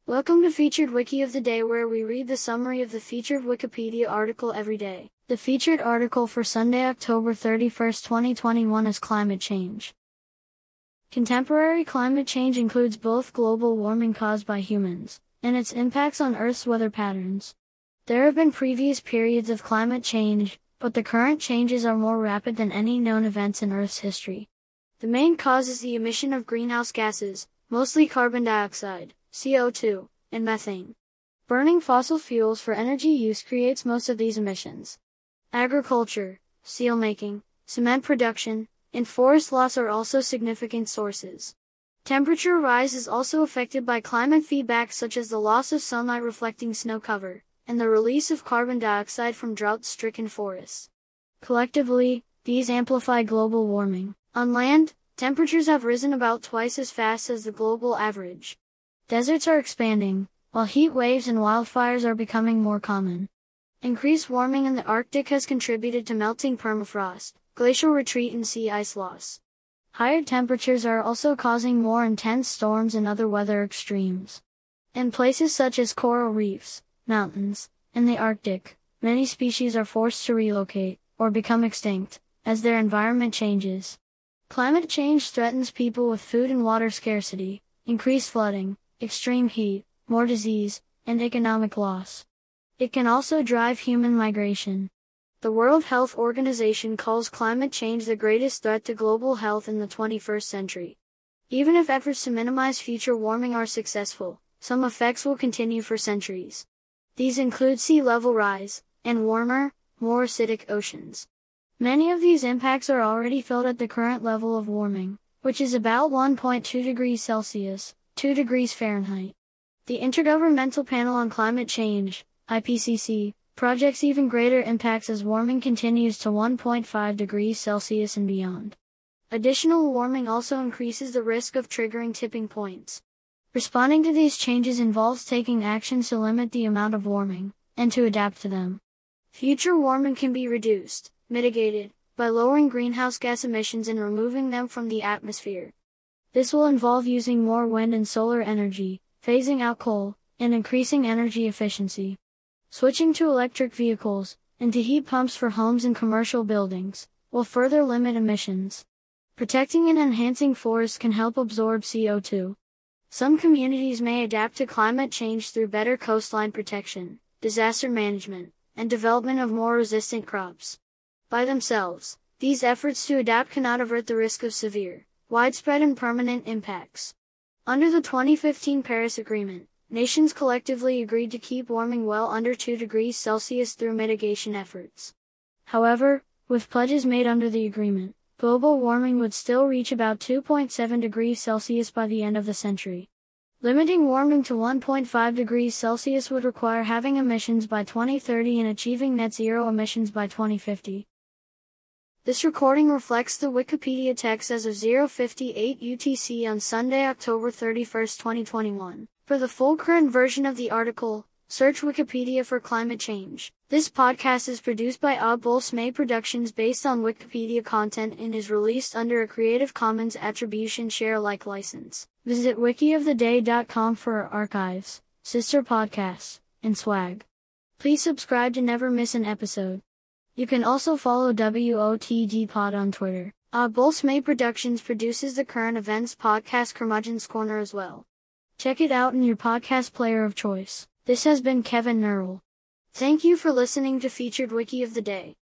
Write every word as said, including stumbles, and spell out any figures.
Welcome to Featured Wiki of the Day, where we read the summary of the featured Wikipedia article every day. The featured article for Sunday, October thirty-first, twenty twenty-one is Climate Change. Contemporary climate change includes both global warming caused by humans, and its impacts on Earth's weather patterns. There have been previous periods of climate change, but the current changes are more rapid than any known events in Earth's history. The main cause is the emission of greenhouse gases, mostly carbon dioxide, C O two, and methane. Burning fossil fuels for energy use creates most of these emissions. Agriculture, steelmaking, cement production, and forest loss are also significant sources. Temperature rise is also affected by climate feedback such as the loss of sunlight reflecting snow cover, and the release of carbon dioxide from drought-stricken forests. Collectively, these amplify global warming. On land, temperatures have risen about twice as fast as the global average. Deserts are expanding, while heat waves and wildfires are becoming more common. Increased warming in the Arctic has contributed to melting permafrost, glacial retreat and sea ice loss. Higher temperatures are also causing more intense storms and other weather extremes. In places such as coral reefs, mountains, and the Arctic, many species are forced to relocate, or become extinct, as their environment changes. Climate change threatens people with food and water scarcity, increased flooding, extreme heat, more disease, and economic loss. It can also drive human migration. The World Health Organization calls climate change the greatest threat to global health in the twenty-first century. Even if efforts to minimize future warming are successful, some effects will continue for centuries. These include sea level rise, and warmer, more acidic oceans. Many of these impacts are already felt at the current level of warming, which is about one point two degrees Celsius, two degrees Fahrenheit. The Intergovernmental Panel on Climate Change, I P C C, projects even greater impacts as warming continues to one point five degrees Celsius and beyond. Additional warming also increases the risk of triggering tipping points. Responding to these changes involves taking actions to limit the amount of warming, and to adapt to them. Future warming can be reduced, mitigated, by lowering greenhouse gas emissions and removing them from the atmosphere. This will involve using more wind and solar energy, phasing out coal, and increasing energy efficiency. Switching to electric vehicles, and to heat pumps for homes and commercial buildings, will further limit emissions. Protecting and enhancing forests can help absorb C O two. Some communities may adapt to climate change through better coastline protection, disaster management, and development of more resistant crops. By themselves, these efforts to adapt cannot avert the risk of severe, widespread and permanent impacts. Under the twenty fifteen Paris Agreement, nations collectively agreed to keep warming well under two degrees Celsius through mitigation efforts. However, with pledges made under the agreement, global warming would still reach about two point seven degrees Celsius by the end of the century. Limiting warming to one point five degrees Celsius would require halving emissions by twenty thirty and achieving net zero emissions by twenty fifty. This recording reflects the Wikipedia text as of zero fifty-eight U T C on Sunday, October thirty-first, twenty twenty-one. For the full current version of the article, search Wikipedia for climate change. This podcast is produced by Oddball Smay Productions based on Wikipedia content and is released under a Creative Commons Attribution Share Alike license. Visit wiki of the day dot com for our archives, sister podcasts, and swag. Please subscribe to never miss an episode. You can also follow W O T D Pod on Twitter. Oddball Smay Productions produces the current events podcast Curmudgeon's Corner as well. Check it out in your podcast player of choice. This has been Kevin Nurl. Thank you for listening to Featured Wiki of the Day.